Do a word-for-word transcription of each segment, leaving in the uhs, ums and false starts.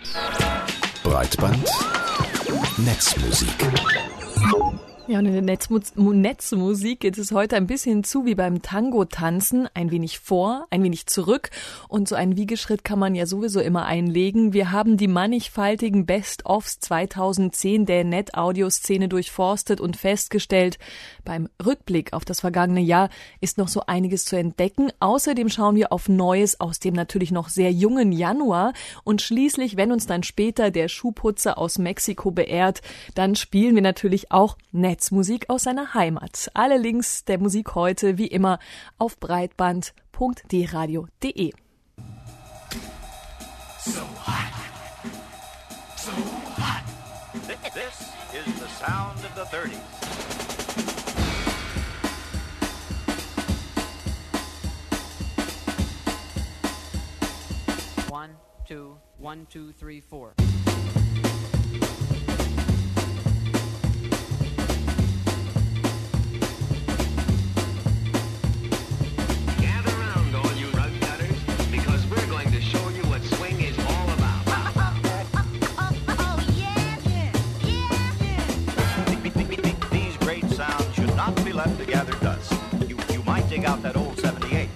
Breitband Netzmusik. Ja, und in der Netzmu- Netzmusik geht es heute ein bisschen zu wie beim Tango-Tanzen, ein wenig vor, ein wenig zurück und so einen Wiegeschritt kann man ja sowieso immer einlegen. Wir haben die mannigfaltigen Best-ofs zweitausendzehn der Net-Audio-Szene durchforstet und festgestellt, beim Rückblick auf das vergangene Jahr ist noch so einiges zu entdecken. Außerdem schauen wir auf Neues aus dem natürlich noch sehr jungen Januar und schließlich, wenn uns dann später der Schuhputzer aus Mexiko beehrt, dann spielen wir natürlich auch Netz. Musik aus seiner Heimat. Alle Links der Musik heute wie immer auf breitband punkt d radio punkt d e. So hot. So hot. This is the sound of the thirties. One, two, one, two, three, four. Left to gather dust. You, you might dig out that old seventy-eight.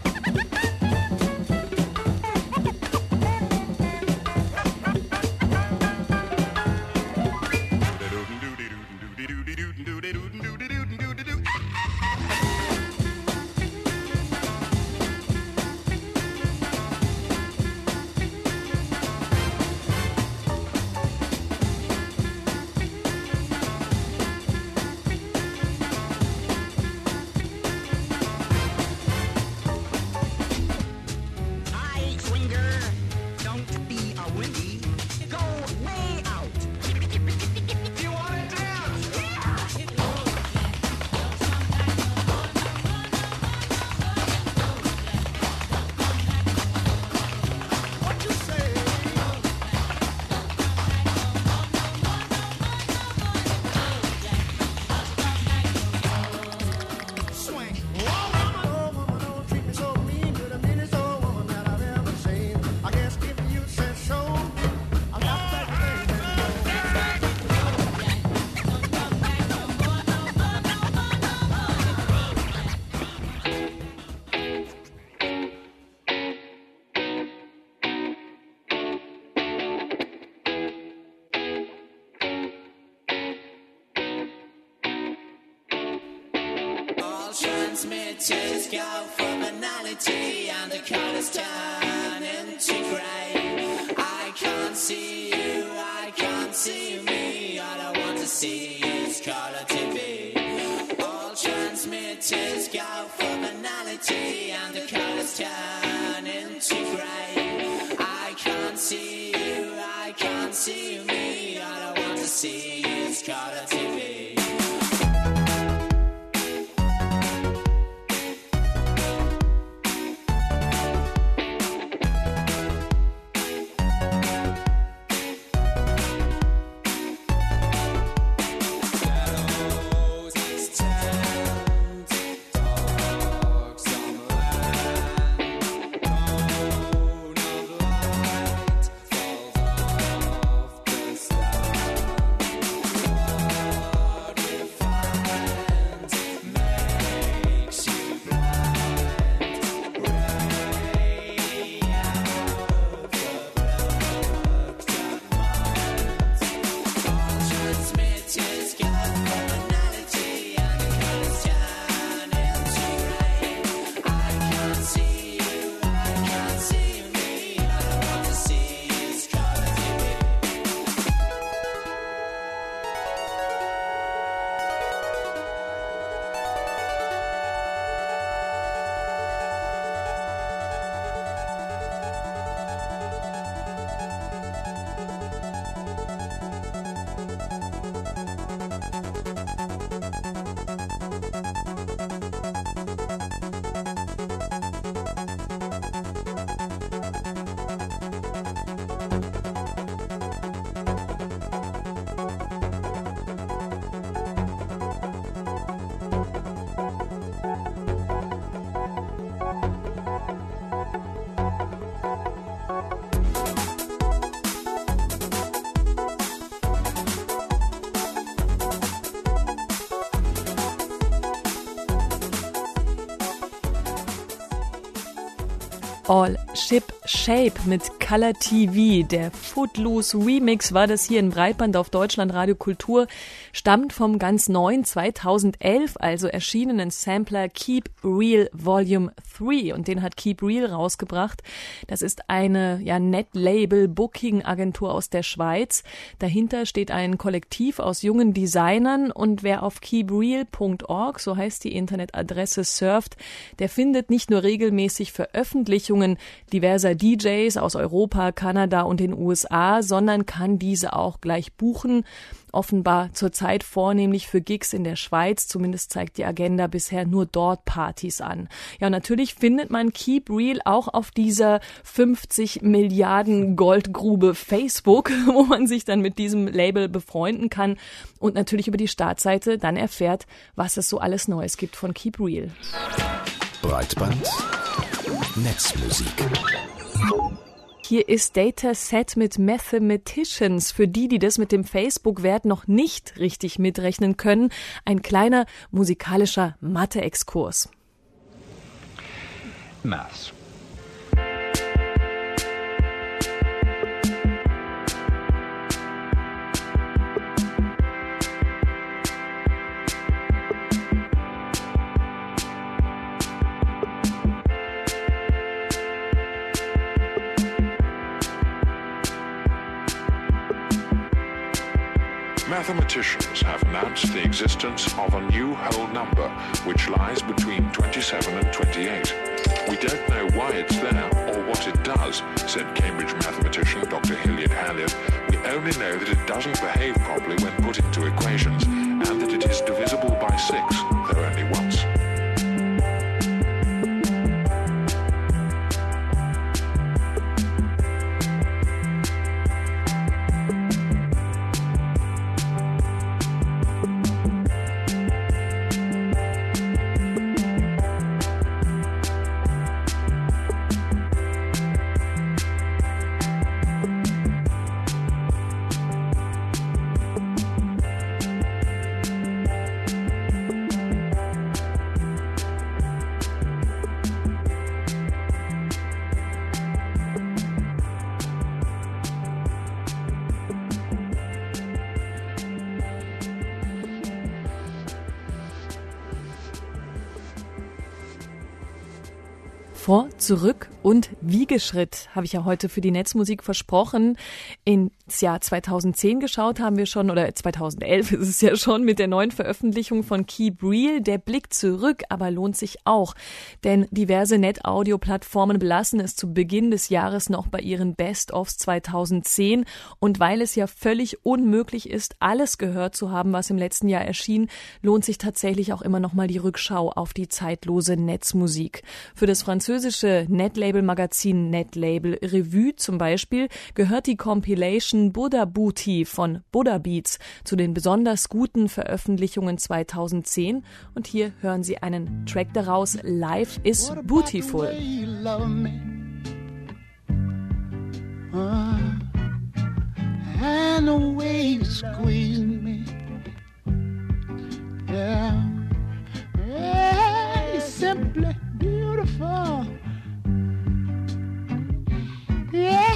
Transmitters go from banality and the colors turn into grey. I can't see you, I can't see me. All I want to see is color T V. All transmitters go from banality and the colors turn into grey. I can't see you, I can't see me. All I want to see is color T V. All Ship Shape mit Color T V. Der Footloose Remix war das hier in Breitband auf Deutschlandradio Kultur, stammt vom ganz neuen zweitausendelf, also erschienenen Sampler Keep Real Volume drei, und den hat Keep Real rausgebracht. Das ist eine ja, Net-Label-Booking-Agentur aus der Schweiz. Dahinter steht ein Kollektiv aus jungen Designern, und wer auf keep real punkt org, so heißt die Internetadresse, surft, der findet nicht nur regelmäßig Veröffentlichungen diverser D Js aus Europa, Kanada und den U S A, sondern kann diese auch gleich buchen. Offenbar zurzeit vornehmlich für Gigs in der Schweiz, zumindest zeigt die Agenda bisher nur dort Partys an. Ja, und natürlich findet man Keep Real auch auf dieser fünfzig Milliarden Goldgrube Facebook, wo man sich dann mit diesem Label befreunden kann und natürlich über die Startseite dann erfährt, was es so alles Neues gibt von Keep Real. Breitband Netzmusik. Hier ist Data Set mit Mathematicians. Für die, die das mit dem Facebook-Wert noch nicht richtig mitrechnen können, ein kleiner musikalischer Mathe-Exkurs. Maths. Mathematicians have announced the existence of a new whole number which lies between twenty-seven and twenty-eight. We don't know why it's there or what it does, said Cambridge mathematician Doctor Hilliard Halliard. We only know that it doesn't behave properly when put into equations and that it is divisible by six, though only once. Vor, zurück und Wiegeschritt habe ich ja heute für die Netzmusik versprochen. Ins Jahr zweitausendzehn geschaut haben wir schon, oder zweitausendelf ist es ja schon, mit der neuen Veröffentlichung von Keep Real. Der Blick zurück aber lohnt sich auch, denn diverse Net-Audio-Plattformen belassen es zu Beginn des Jahres noch bei ihren Best-ofs zweitausendzehn. Und weil es ja völlig unmöglich ist, alles gehört zu haben, was im letzten Jahr erschien, lohnt sich tatsächlich auch immer noch mal die Rückschau auf die zeitlose Netzmusik. Für das französische Netlabel-Magazin Netlabel Revue zum Beispiel gehört die Compilation Buddha Booty von Buddha Beats zu den besonders guten Veröffentlichungen zweitausendzehn, und hier hören Sie einen Track daraus, Life is Beautiful. And the way you squeeze me, yeah, yeah, you're simply beautiful, yeah,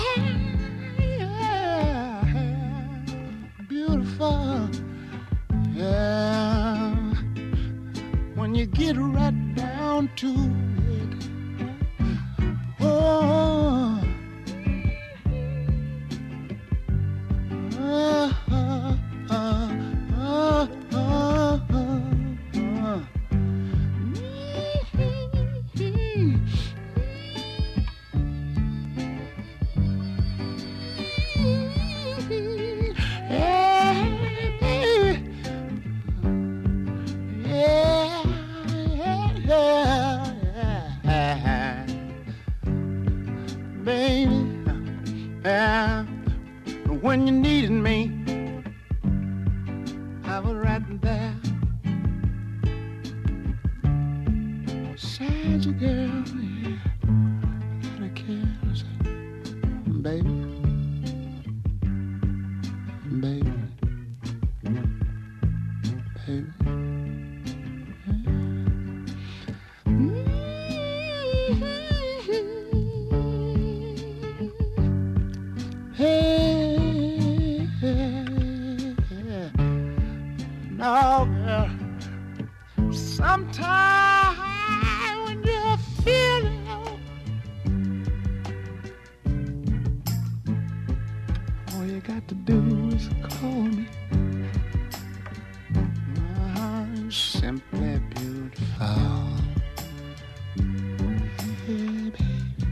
yeah, beautiful, yeah, when you get right down to it, oh. Uh, uh, uh, uh, uh, uh. Yeah, baby. Yeah, yeah, yeah, baby. Yeah. When you needed me, I was right there beside you, girl. Yeah, I don't care, baby, baby, baby. Hey, no, girl. Sometimes when you're feeling low, all you got to do is call me. I'm simply beautiful. Hey, baby.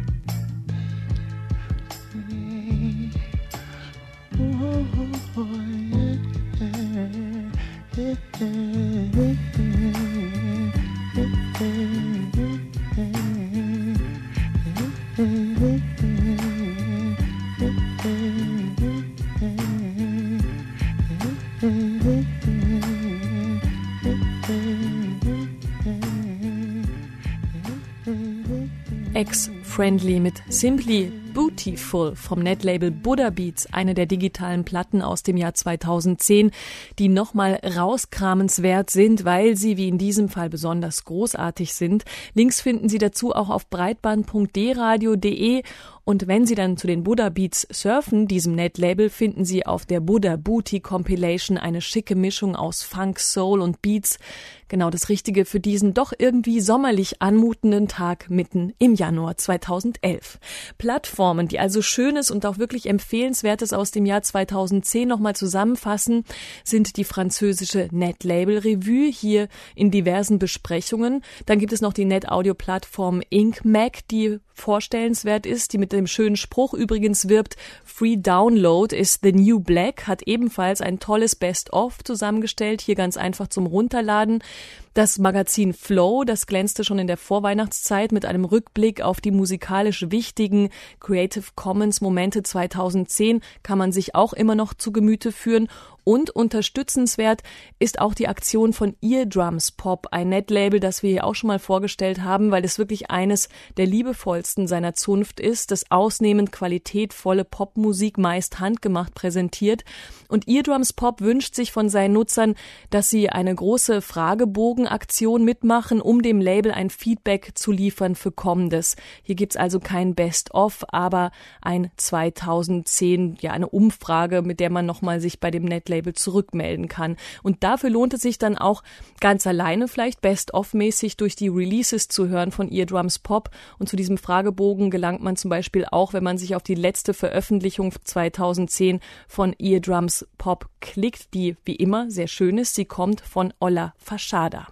Ex-Friendly mit Simply Bootyful vom Netlabel Buddha Beats, eine der digitalen Platten aus dem Jahr zweitausendzehn, die nochmal rauskramenswert sind, weil sie wie in diesem Fall besonders großartig sind. Links finden Sie dazu auch auf breitband punkt d radio punkt de. Und wenn Sie dann zu den Buddha Beats surfen, diesem Netlabel, finden Sie auf der Buddha Booty Compilation eine schicke Mischung aus Funk, Soul und Beats. Genau das Richtige für diesen doch irgendwie sommerlich anmutenden Tag mitten im Januar zweitausendelf. Plattformen, die also Schönes und auch wirklich Empfehlenswertes aus dem Jahr zweitausendzehn nochmal zusammenfassen, sind die französische Netlabel Revue, hier in diversen Besprechungen. Dann gibt es noch die Net-Audio-Plattform InkMac, die vorstellenswert ist, die mit dem schönen Spruch übrigens wirbt: Free Download is the new black, hat ebenfalls ein tolles Best-of zusammengestellt, hier ganz einfach zum Runterladen. Das Magazin Flow, das glänzte schon in der Vorweihnachtszeit mit einem Rückblick auf die musikalisch wichtigen Creative Commons Momente zweitausendzehn, kann man sich auch immer noch zu Gemüte führen. Und unterstützenswert ist auch die Aktion von Eardrums Pop, ein Netlabel, das wir hier auch schon mal vorgestellt haben, weil es wirklich eines der liebevollsten seiner Zunft ist, das ausnehmend qualitätvolle Popmusik meist handgemacht präsentiert. Und Eardrums Pop wünscht sich von seinen Nutzern, dass sie eine große Fragebogenaktion mitmachen, um dem Label ein Feedback zu liefern für Kommendes. Hier gibt's also kein Best-of, aber ein zweitausendzehn, ja, eine Umfrage, mit der man nochmal sich bei dem Netlabel zurückmelden kann. Und dafür lohnt es sich dann auch ganz alleine vielleicht Best-of-mäßig durch die Releases zu hören von Eardrums Pop. Und zu diesem Fragebogen gelangt man zum Beispiel auch, wenn man sich auf die letzte Veröffentlichung zweitausendzehn von Eardrums Pop klickt, die wie immer sehr schön ist. Sie kommt von Olla Fashada.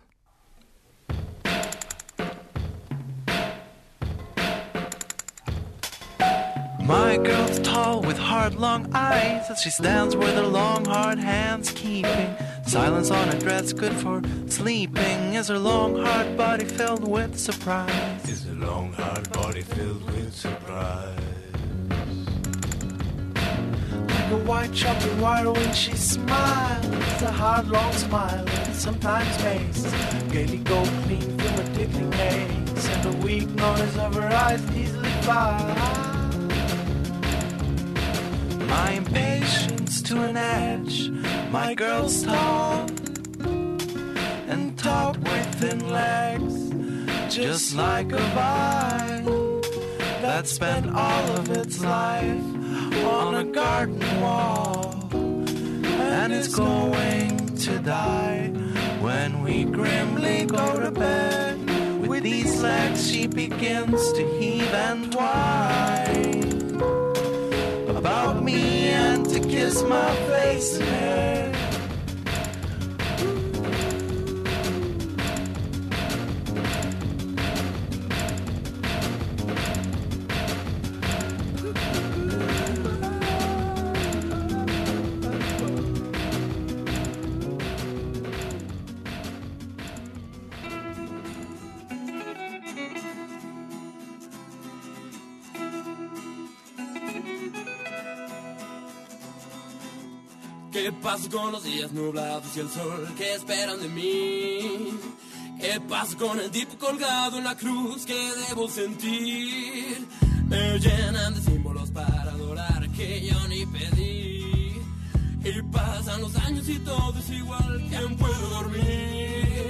My girl's tall with hard long eyes as she stands with her long hard hands keeping silence on her dress, good for sleeping. Is her long hard body filled with surprise? Is her long hard body filled with surprise? Like a white choppy wire when she smiles, a hard long smile that sometimes makes gaily go clean through a tickling haze, and the weak noise of her eyes easily flies. My impatience to an edge, my girl's tall and taut with thin legs, just like a vine that spent all of its life on a garden wall and is going to die when we grimly go to bed. With these legs she begins to heave and whine about me and to kiss my face and hair. ¿Qué pasa con los días nublados y el sol que esperan de mí? ¿Qué pasa con el tipo colgado en la cruz que debo sentir? Me llenan de símbolos para adorar que yo ni pedí. Y pasan los años y todo es igual, ¿quién puede dormir?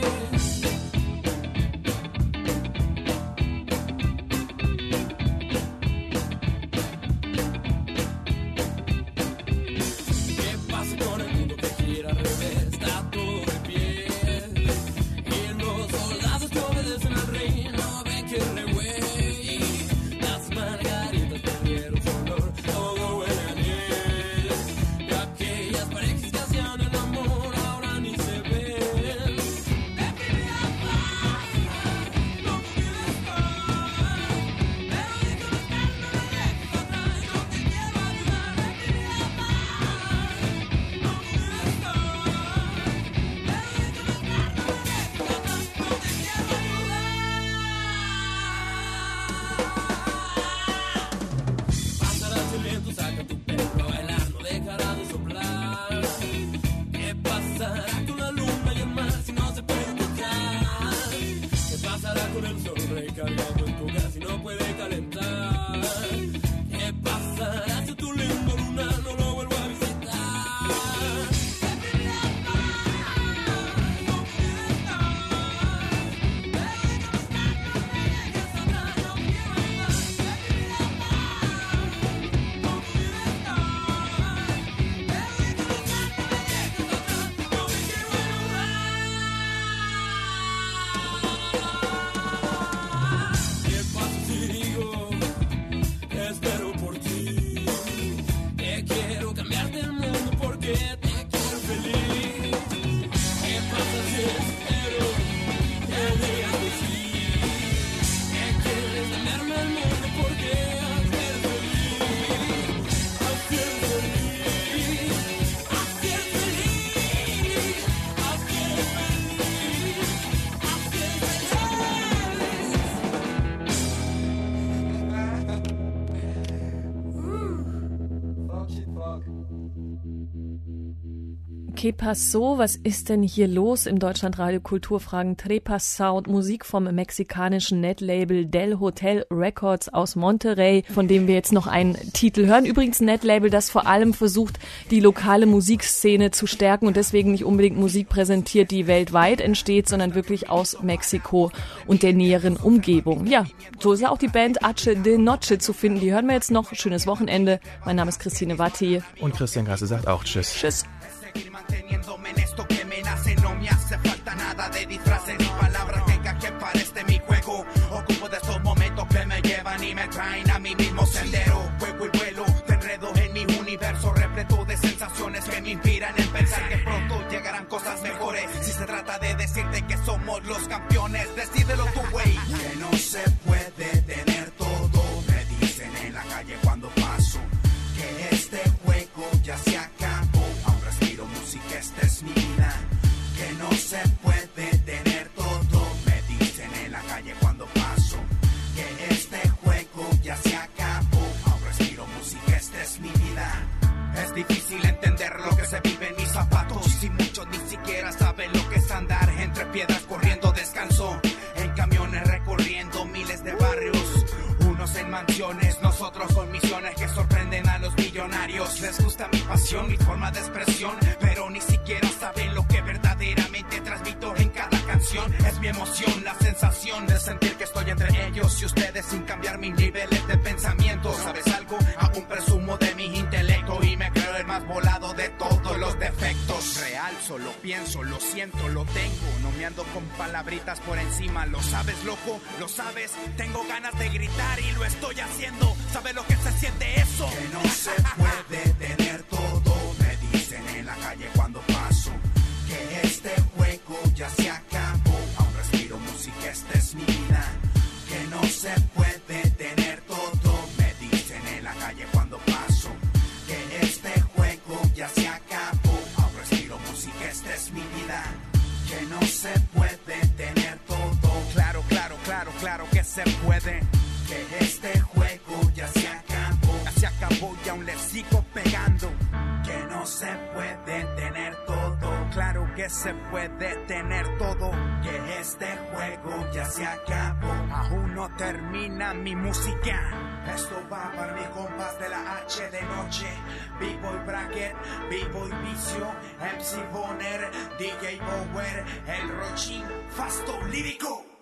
cambiarte el mundo porque te quiero feliz. ¿Qué pasa si espero que digas que sí? Que quieres tenerme el mundo porque te quiero feliz. Así es feliz, así es feliz, así es feliz, así es Que paso, was ist denn hier los im Deutschlandradio Kulturfragen? Trepas Sound, Musik vom mexikanischen Netlabel Del Hotel Records aus Monterrey, von dem wir jetzt noch einen Titel hören. Übrigens ein Netlabel, das vor allem versucht, die lokale Musikszene zu stärken und deswegen nicht unbedingt Musik präsentiert, die weltweit entsteht, sondern wirklich aus Mexiko und der näheren Umgebung. Ja, so ist ja auch die Band H de Noche zu finden. Die hören wir jetzt noch. Schönes Wochenende. Mein Name ist Christine Watti. Und Christian Grasse sagt auch Tschüss. Tschüss. Seguir manteniéndome en esto que me nace, no me hace falta nada de disfraces ni palabras tenga que para este mi juego. Ocupo de estos momentos que me llevan y me traen a mi mismo sendero. Juego y vuelo, te enredo en mi universo repleto de sensaciones que me inspiran en pensar que pronto llegarán cosas mejores. Si se trata de decirte que somos los campeones, decídelo tú, güey. Que no se puede tener todo, me dicen en la calle cuando paso. Que este juego ya se acabó. Que esta es mi vida, que no se puede tener todo, me dicen en la calle cuando paso, que este juego ya se acabó, aún respiro música, esta es mi vida. Es difícil entender lo que se vive en mis zapatos y muchos ni siquiera saben lo que es andar entre piedras corriendo descalzo, en camiones recorriendo miles de barrios, unos en mansiones, nosotros con misiones que sorprenden a los millonarios. Les gusta mi pasión, mi forma de expresión, pero ni siquiera saben lo que verdaderamente transmito en cada canción. Es mi emoción, la sensación de sentir que estoy entre ellos y ustedes sin cambiar mis niveles de pensamiento. ¿Sabes algo? Aún presumo de mi intelecto y me creo el más volado de todos los defectos. Realzo, lo pienso, lo siento, lo tengo. No me ando con palabritas por encima. ¿Lo sabes, loco? ¿Lo sabes? Tengo ganas de gritar y lo estoy haciendo. ¿Sabes lo que se siente eso? Que no se puede tener todo, me dicen en la calle cuando paso. Que este juego ya se acabó, aún respiro música, esta es mi vida. Que no se puede tener todo, me dicen en la calle cuando paso. Que este juego ya se acabó, aún respiro música, esta es mi vida. Que no se puede tener todo. Claro, claro, claro, claro que se puede. Que este juego ya se acabó, ya se acabó y aún le sigo pegando. Que no se puede tener todo, claro que se puede tener todo. Que este juego ya se acabó, aún no termina mi música. Esto va para mis compas de la H de Noche, B-Boy Bracket, B-Boy Vicio, M C Bonner, D J Bower, El Rochín, Fasto Lírico.